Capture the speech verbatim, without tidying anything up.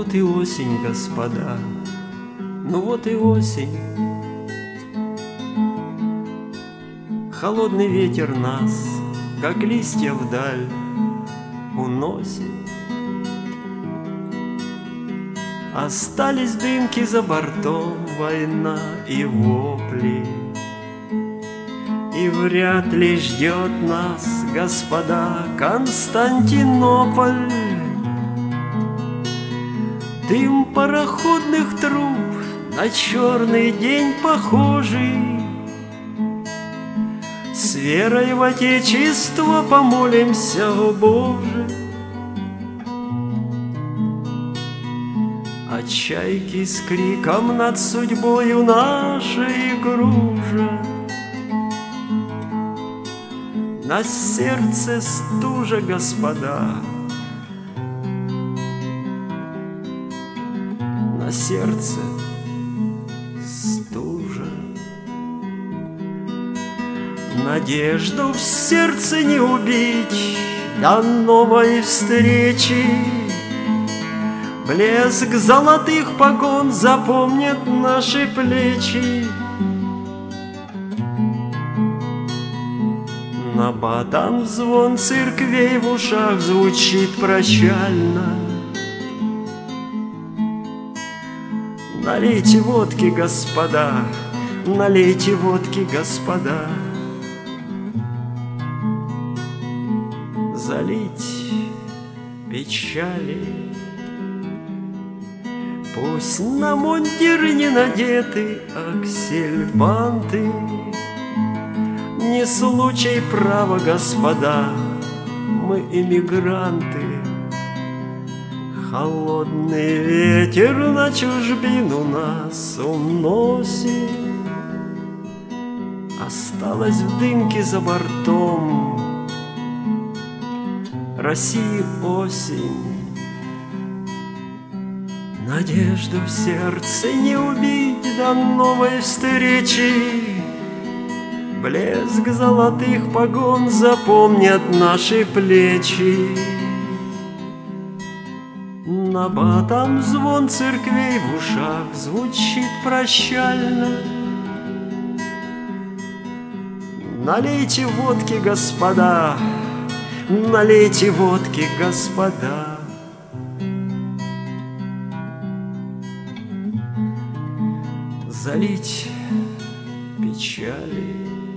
вот и осень, господа, ну вот и осень. Холодный ветер нас, как листья вдаль, уносит. Остались дымки за бортом, война и вопли. И вряд ли ждет нас, господа, Константинополь. Дым пароходных труб на черный день похожий. С верой в Отечество помолимся, о Боже. А чайки с криком над судьбою нашей кружат. На сердце стужа, господа, на сердце стужа. Надежду в сердце не убить до новой встречи. Блеск золотых погон запомнят наши плечи. Набатом звон церквей в ушах звучит прощально. Налейте водки, господа, налейте водки, господа. Залить печали. Пусть на мундиры не надеты аксельбанты. Не случай, право, господа, мы эмигранты. Холодный ветер на чужбину нас уносит. Осталась в дымке за бортом России осень. Надежду в сердце не убить до новой встречи. Блеск золотых погон запомнят наши плечи. Набатом звон церквей в ушах звучит прощально. Налейте водки, господа, налейте водки, господа. Залить печали.